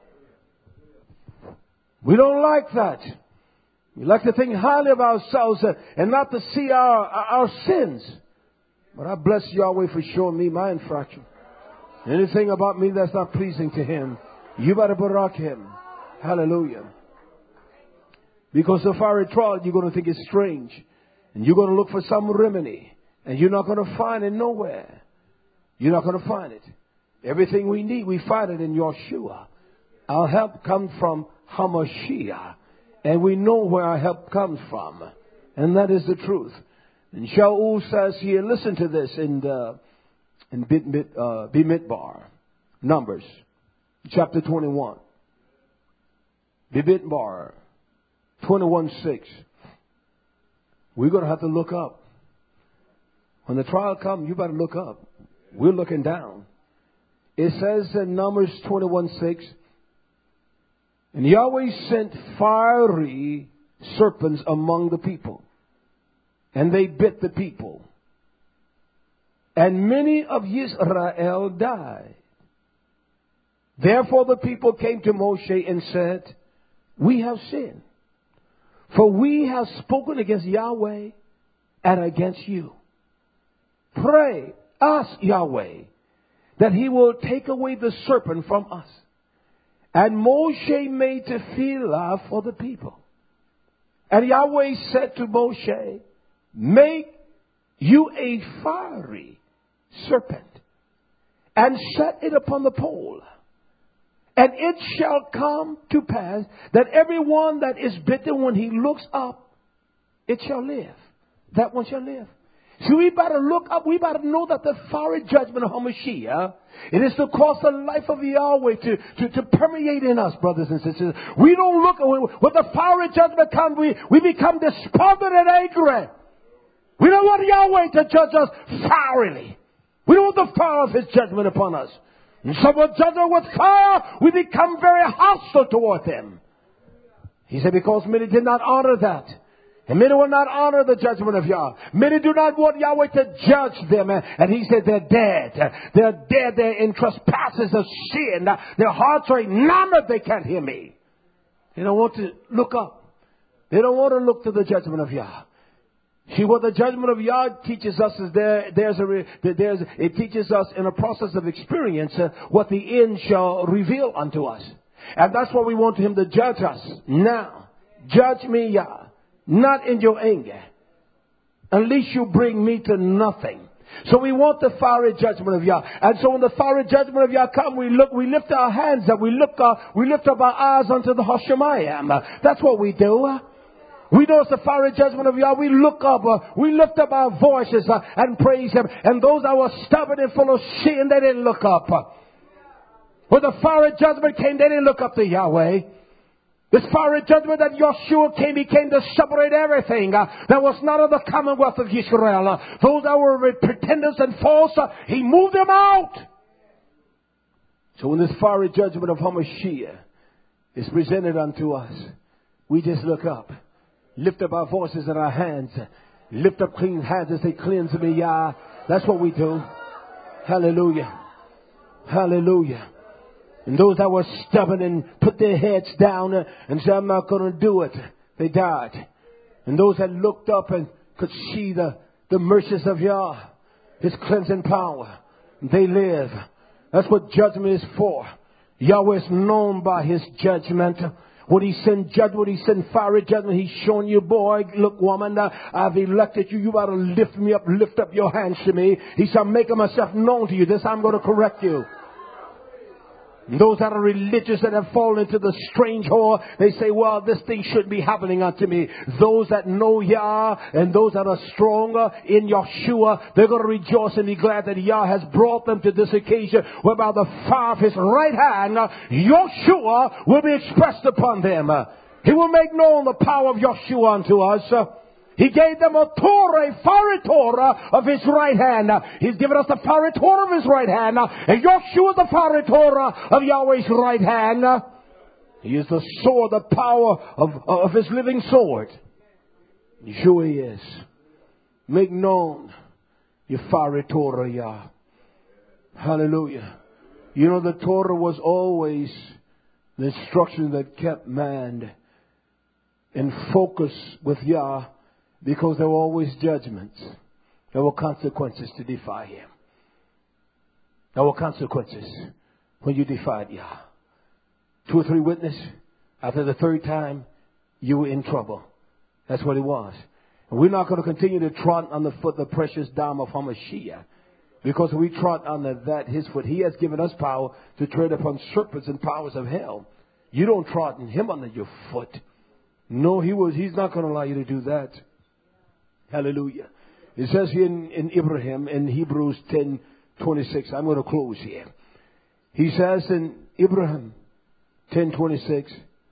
We don't like that. We like to think highly of ourselves uh, and not to see our, our sins. But I bless Yahweh for showing me my infraction. Anything about me that's not pleasing to him, you better barak him. Hallelujah. Because the fiery trial, you're going to think it's strange. And you're going to look for some remedy. And you're not going to find it nowhere. You're not going to find it. Everything we need, we find it in Yeshua. Our help comes from Hamashiach. And we know where our help comes from. And that is the truth. And Shaul says here, listen to this in the, in Bimidbar, Numbers, chapter twenty-one. Bimidbar, twenty-one six. We're going to have to look up. When the trial comes, you better look up. We're looking down. It says in Numbers twenty-one six, and Yahweh sent fiery serpents among the people, and they bit the people. And many of Israel died. Therefore the people came to Moshe and said, we have sinned, for we have spoken against Yahweh and against you. Pray, ask Yahweh that he will take away the serpent from us. And Moshe made tefillah for the people. And Yahweh said to Moshe, make you a fiery serpent and set it upon the pole. And it shall come to pass that everyone that is bitten, when he looks up, it shall live. That one shall live. So we better look up. We better know that the fiery judgment of Hamashiach, it is to cause the life of Yahweh to, to, to permeate in us, brothers and sisters. We don't look, when the fiery judgment comes, we, we become despondent and angry. We don't want Yahweh to judge us fierily. We don't want the fire of his judgment upon us. And someone judge us with fire, we become very hostile toward them. He said, because many did not honor that. And many will not honor the judgment of Yah. Many do not want Yahweh to judge them. And he said they're dead. They're dead. They're in trespasses of sin. Their hearts are enamored. They can't hear me. They don't want to look up. They don't want to look to the judgment of Yah. See, what the judgment of Yah teaches us is there, there's a, there's, it teaches us in a process of experience uh, what the end shall reveal unto us. And that's why we want him to judge us. Now, judge me, Yah. Not in your anger. Unless you bring me to nothing. So we want the fiery judgment of Yah. And so when the fiery judgment of Yah come, we look, we lift our hands up. We look up, we lift up our eyes unto the Hashemayim. That's what we do. We know it's the fiery judgment of Yah. We look up, uh, we lift up our voices uh, and praise him. And those that were stubborn and full of sin, they didn't look up. When the fiery judgment came, they didn't look up to Yahweh. This fiery judgment that Yeshua came, he came to separate everything uh, that was not of the commonwealth of Israel. Uh, those that were pretenders and false, uh, he moved them out. So when this fiery judgment of Hamashiach is presented unto us, we just look up, lift up our voices and our hands, lift up clean hands and say, cleanse me, Yah. That's what we do. Hallelujah. Hallelujah. And those that were stubborn and put their heads down and said, I'm not going to do it, they died. And those that looked up and could see the, the mercies of Yah, his cleansing power, they live. That's what judgment is for. Yahweh is known by his judgment. When he sent judgment, when he sent fiery judgment, he's showing you, boy, look, woman, I've elected you. You ought to lift me up, lift up your hands to me. He said, I'm making myself known to you. This I'm going to correct you. And those that are religious and have fallen into the strange whore, they say, well, this thing shouldn't be happening unto me. Those that know Yah and those that are stronger in Yeshua, they're going to rejoice and be glad that Yah has brought them to this occasion whereby the fire of his right hand, Yeshua, will be expressed upon them. He will make known the power of Yeshua unto us. He gave them a Torah, a fiery Torah of His right hand. He's given us the fiery Torah of His right hand. And Yeshua, the fiery Torah of Yahweh's right hand. He is the sword, the power of, of His living sword. Yeshua He is. Make known your fiery Torah, Yah. Hallelujah. You know, the Torah was always the instruction that kept man in focus with Yah, because there were always judgments. There were consequences to defy Him. There were consequences when you defied Yah. Two or three witnesses, after the third time, you were in trouble. That's what it was. And we're not going to continue to trot underfoot the precious dam of Hamashiach, because we trot under that, His foot. He has given us power to tread upon serpents and powers of hell. You don't trot Him under your foot. No, he was, He's not going to allow you to do that. Hallelujah. It says here in, in Abraham, in Hebrews ten twenty-six. I'm going to close here. He says in Abraham ten twenty-six,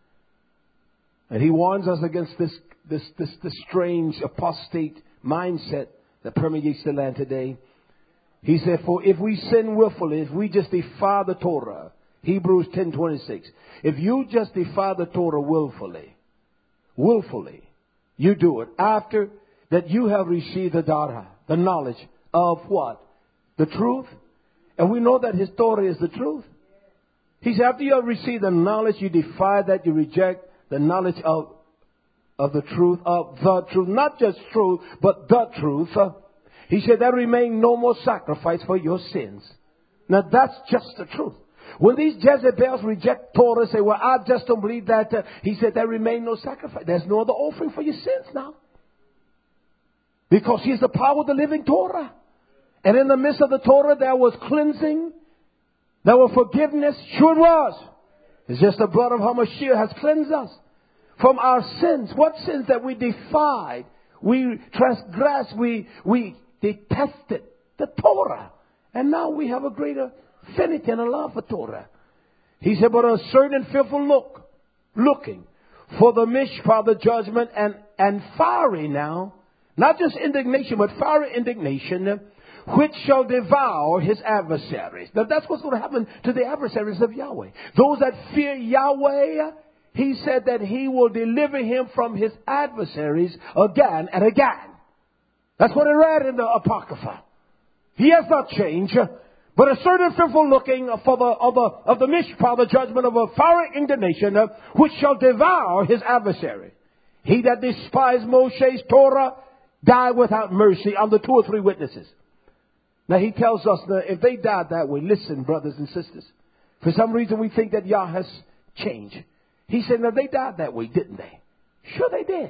and he warns us against this, this, this, this strange apostate mindset that permeates the land today. He said, for if we sin willfully, if we just defy the Torah, Hebrews ten twenty-six, if you just defy the Torah willfully, willfully, you do it after that you have received the dara, the knowledge of what? The truth. And we know that His Torah is the truth. He said, after you have received the knowledge, you defy that, you reject the knowledge of, of the truth, of the truth, not just truth, but the truth. He said, there remain no more sacrifice for your sins. Now that's just the truth. When these Jezebels reject Torah, say, well, I just don't believe that. Uh, he said, there remain no sacrifice. There's no other offering for your sins now. Because He's the power of the living Torah. And in the midst of the Torah, there was cleansing. There was forgiveness. Sure it was. It's just the blood of Hamashiach has cleansed us from our sins. What sins that we defied, we transgressed, we, we detested the Torah. And now we have a greater affinity and a love for Torah. He said, but a certain fearful look, looking for the mishpah, the judgment, and, and fiery now, not just indignation, but fiery indignation, which shall devour His adversaries. Now that's what's going to happen to the adversaries of Yahweh. Those that fear Yahweh, He said that He will deliver him from his adversaries again and again. That's what I read in the Apocrypha. He has not changed. But a certain fearful looking for the, of the, of the mishpah, the judgment of a fiery indignation, uh, which shall devour his adversary. He that despised Moshe's Torah died without mercy under two or three witnesses. Now he tells us that if they died that way, listen, brothers and sisters. For some reason we think that Yah has changed. He said, now they died that way, didn't they? Sure they did.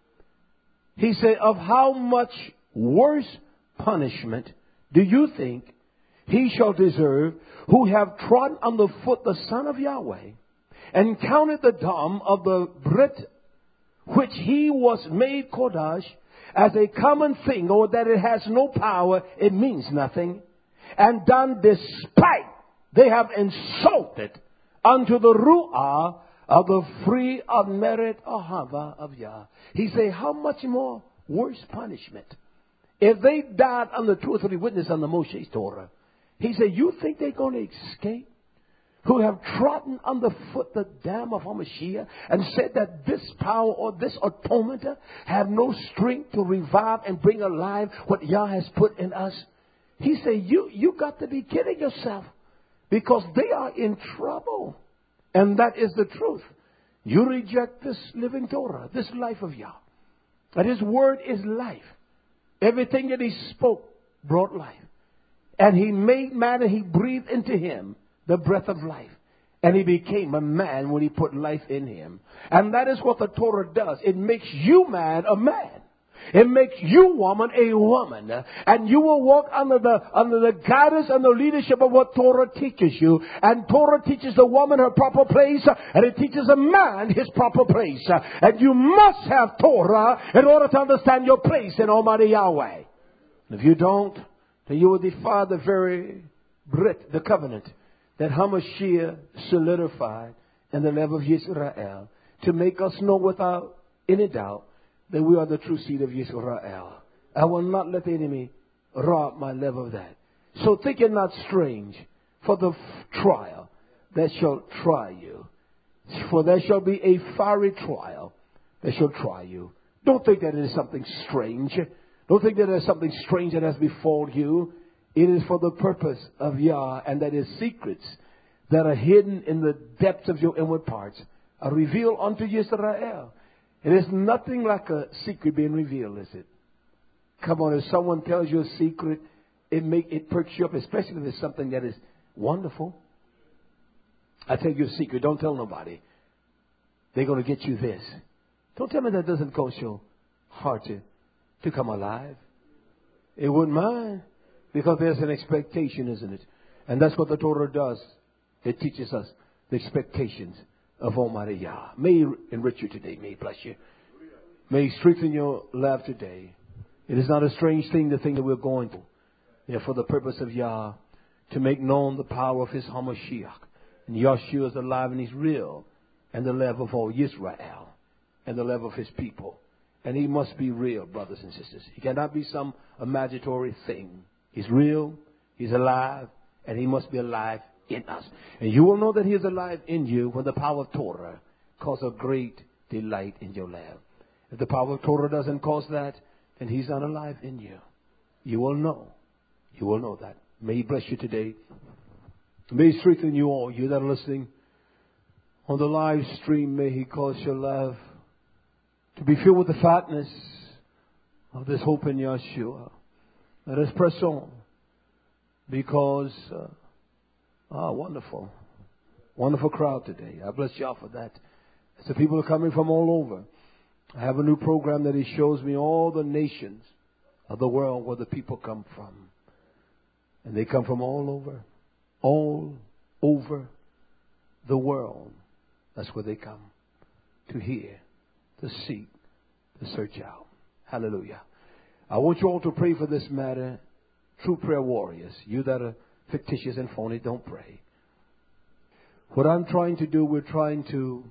He said, of how much worse punishment do you think he shall deserve who have trodden underfoot the Son of Yahweh and counted the dung of the Brit, which he was made Kodash, as a common thing, or that it has no power, it means nothing, and done despite they have insulted unto the Ru'ah of the free of merit Ahava of Yah. He say, how much more worse punishment? If they died under two or three witnesses on the Moshe's Torah, he said, you think they're going to escape? Who have trodden underfoot the dam of Hamashiach and said that this power or this atonement have no strength to revive and bring alive what Yah has put in us. He said, you, you got to be kidding yourself, because they are in trouble. And that is the truth. You reject this living Torah, this life of Yah. And His word is life. Everything that He spoke brought life. And He made man and He breathed into him the breath of life. And he became a man when He put life in him. And that is what the Torah does. It makes you man a man. It makes you woman a woman. And you will walk under the under the guidance and the leadership of what Torah teaches you. And Torah teaches the woman her proper place. And it teaches a man his proper place. And you must have Torah in order to understand your place in Almighty Yahweh. And if you don't, then you will defy the very Brit, the covenant that Hamashiach solidified in the level of Israel, to make us know without any doubt that we are the true seed of Israel. I will not let the enemy rob my love of that. So think it not strange for the trial that shall try you. For there shall be a fiery trial that shall try you. Don't think that it is something strange. Don't think that it is something strange that has befallen you. It is for the purpose of Yah, and that is secrets that are hidden in the depths of your inward parts are revealed unto Israel. It is nothing like a secret being revealed, is it? Come on, if someone tells you a secret, it make it perks you up, especially if it's something that is wonderful. I tell you a secret, don't tell nobody. They're going to get you this. Don't tell me that doesn't cause your heart to, to come alive. It wouldn't mind, because there's an expectation, isn't it? And that's what the Torah does. It teaches us the expectations of Almighty Yah. May He enrich you today. May He bless you. May He strengthen your life today. It is not a strange thing, the thing that we're going through. Yeah, for the purpose of Yah, to make known the power of His HaMashiach. And Yahshua is alive and He's real. And the love of all Israel. And the love of His people. And He must be real, brothers and sisters. He cannot be some imaginary thing. He's real. He's alive. And He must be alive in us. And you will know that He is alive in you when the power of Torah causes a great delight in your life. If the power of Torah doesn't cause that, then He's not alive in you. You will know. You will know that. May He bless you today. May He strengthen you all, you that are listening on the live stream. May He cause your life to be filled with the fatness of this hope in Yahshua. Let us press on, because uh, ah, wonderful, wonderful crowd today. I bless y'all for that. As the people are coming from all over. I have a new program that He shows me all the nations of the world where the people come from. And they come from all over. All over the world. That's where they come. To hear, to seek, to search out. Hallelujah. I want you all to pray for this matter. True prayer warriors. You that are fictitious and phony, don't pray. What I'm trying to do, we're trying to...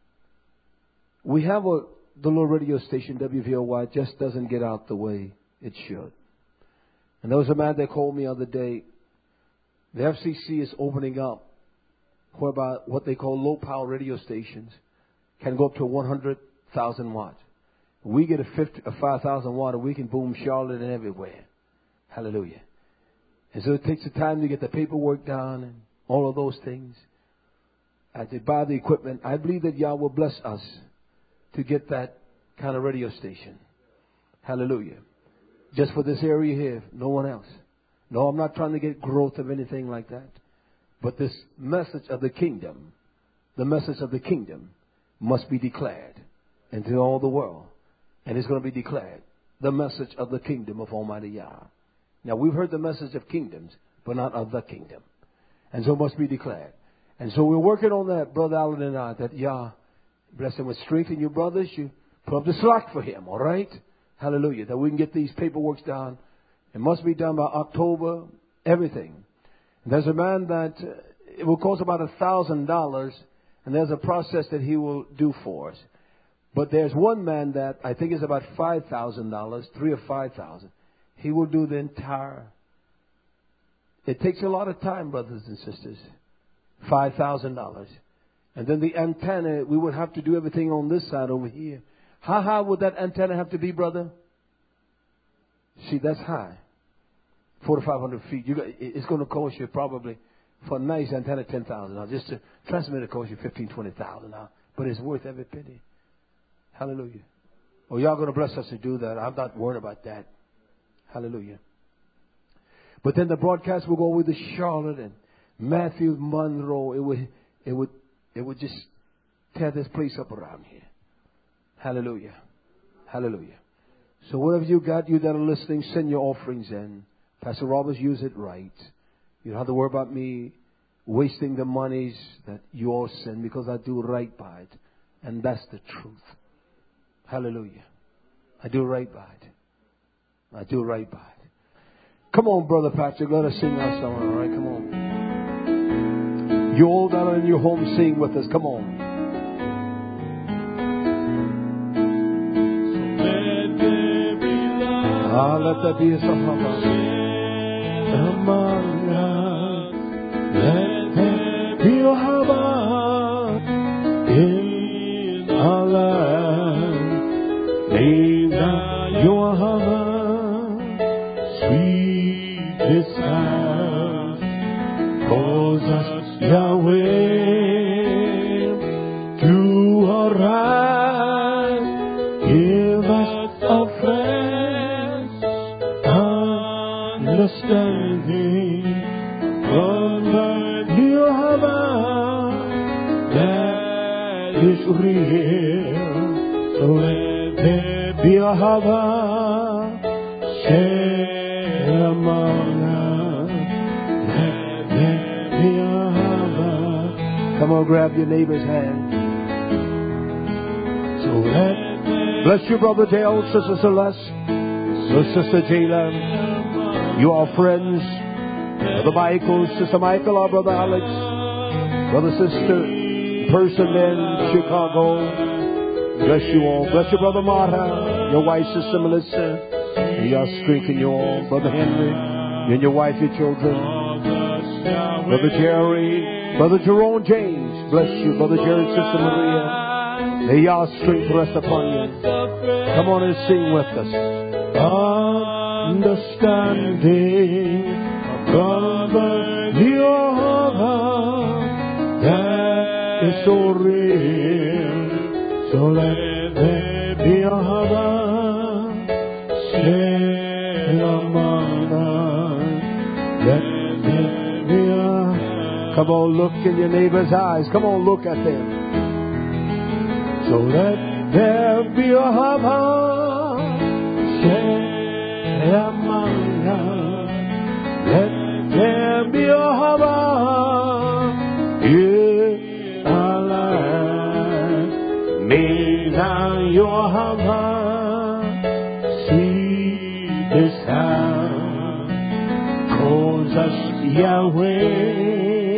We have a... The little radio station, W V O Y, just doesn't get out the way it should. And there was a man that called me the other day. The F C C is opening up whereby what they call low power radio stations can go up to one hundred thousand watts. We get a, fifty, a five thousand watt and we can boom Charlotte and everywhere. Hallelujah. And so it takes the time to get the paperwork done and all of those things. And to buy the equipment. I believe that Yah will bless us to get that kind of radio station. Hallelujah. Just for this area here, no one else. No, I'm not trying to get growth of anything like that. But this message of the kingdom, the message of the kingdom must be declared into all the world. And it's going to be declared. The message of the kingdom of Almighty Yah. Now, we've heard the message of kingdoms, but not of the kingdom. And so it must be declared. And so we're working on that, Brother Allen and I, that Yah bless Him with strength in you, brothers. You put up the slack for Him, all right? Hallelujah. That we can get these paperwork done. It must be done by October, everything. And there's a man that uh, it will cost about a thousand dollars, and there's a process that he will do for us. But there's one man that I think is about five thousand dollars, three or five thousand. He will do the entire. It takes a lot of time, brothers and sisters. Five thousand dollars. And then the antenna, we would have to do everything on this side over here. How high would that antenna have to be, brother? See, that's high. Four to five hundred feet. You got, it's going to cost you probably, for a nice antenna, ten thousand dollars. Just to transmit it costs you fifteen, twenty thousand dollars. But it's worth every penny. Hallelujah. Oh, y'all going to bless us to do that. I'm not worried about that. Hallelujah. But then the broadcast will go over to Charlotte and Matthew Monroe. It would, it would, it would just tear this place up around here. Hallelujah. Hallelujah. So whatever you got, you that are listening, send your offerings in. Pastor Roberts, use it right. You don't have to worry about me wasting the monies that you all send, because I do right by it. And that's the truth. Hallelujah. I do right by it. I do right by it. Come on, Brother Patrick. Let us sing our song. All right, come on. You all that are in your home, sing with us. Come on. So Ah, let there be a Sahaba among us. Let there be a Hava in our land. Name that your Hava, sweetest sound, calls us Yahweh to arise. Give us a fresh understanding from the new Hava that is real. So let there be a Hava share among us. Let there be a Hava. Come on, grab your neighbor's hand. So let bless you, Brother Dale, Sister Celeste, so Sister Jayla. You are friends. Brother Michael, Sister Michael, our Brother Alex, Brother Sister, person in Chicago. Bless you all. Bless you, Brother Martha, your wife, Sister Melissa. May God strengthen you all. Brother Henry, you and your wife, your children. Brother Jerry, Brother Jerome James. Bless you, Brother Jerry, Sister Maria. May God's strength rest upon you. Come on and sing with us. Understanding Brother Jehovah, that is so real. So let there be a Hava share among us. Let there be a... Come on, look in your neighbor's eyes. Come on, look at them. So let there be a Hava share among us. Let there be a Hava in our life. May now your Hava see the sound, calls us Yahweh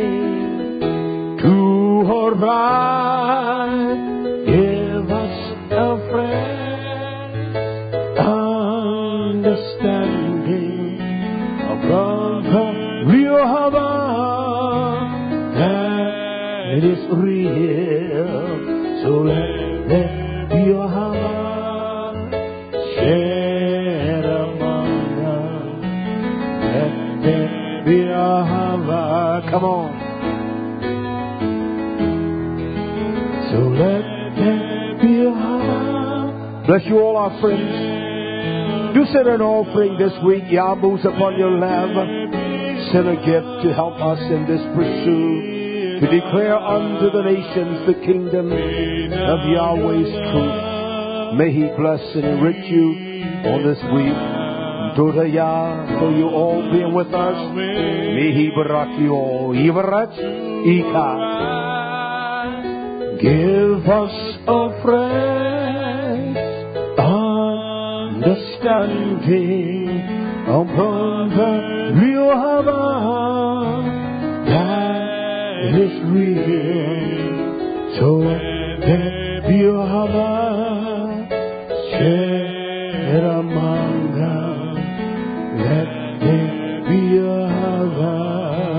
to arise. Give us a fresh understanding of the real Hava that is real. So let there be a Hava share among us. Let there be a Hava. Come on. So let bless you all, our friends. Do send an offering this week. Yah moves upon your lap. Send a gift to help us in this pursuit, to declare unto the nations the kingdom of Yahweh's truth. May He bless and enrich you on this week. Toda Yah, for you all being with us. May He barak you all. Yivarat Ika. Give us a fresh understanding upon the real Hava that is real. So let there be a Hava share among us. Let there be a Hava.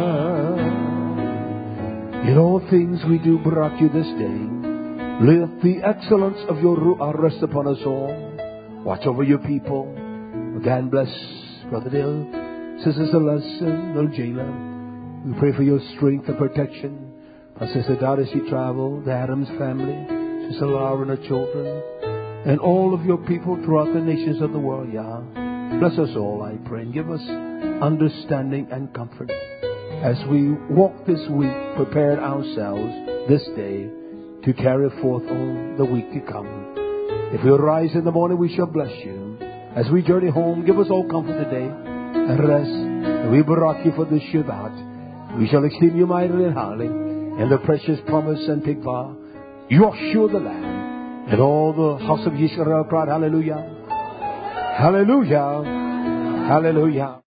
In all things we do barak you this day. Let the excellence of your Ruah rest upon us all. Watch over your people. Again, bless Brother Dale, Sister Celeste, and little Jayla. We pray for your strength and protection. For Sister Dot as she traveled, the Adams family, Sister Laura and her children, and all of your people throughout the nations of the world, Yah. Bless us all, I pray, and give us understanding and comfort as we walk this week, prepared ourselves this day to carry forth on the week to come. If we rise in the morning, we shall bless you. As we journey home, give us all comfort today and rest. And we barak you for this Shabbat. We shall esteem you mightily and highly in the precious promise and tikvah, Yoshua the Lamb. And all the house of Yisrael cried, hallelujah, hallelujah, hallelujah.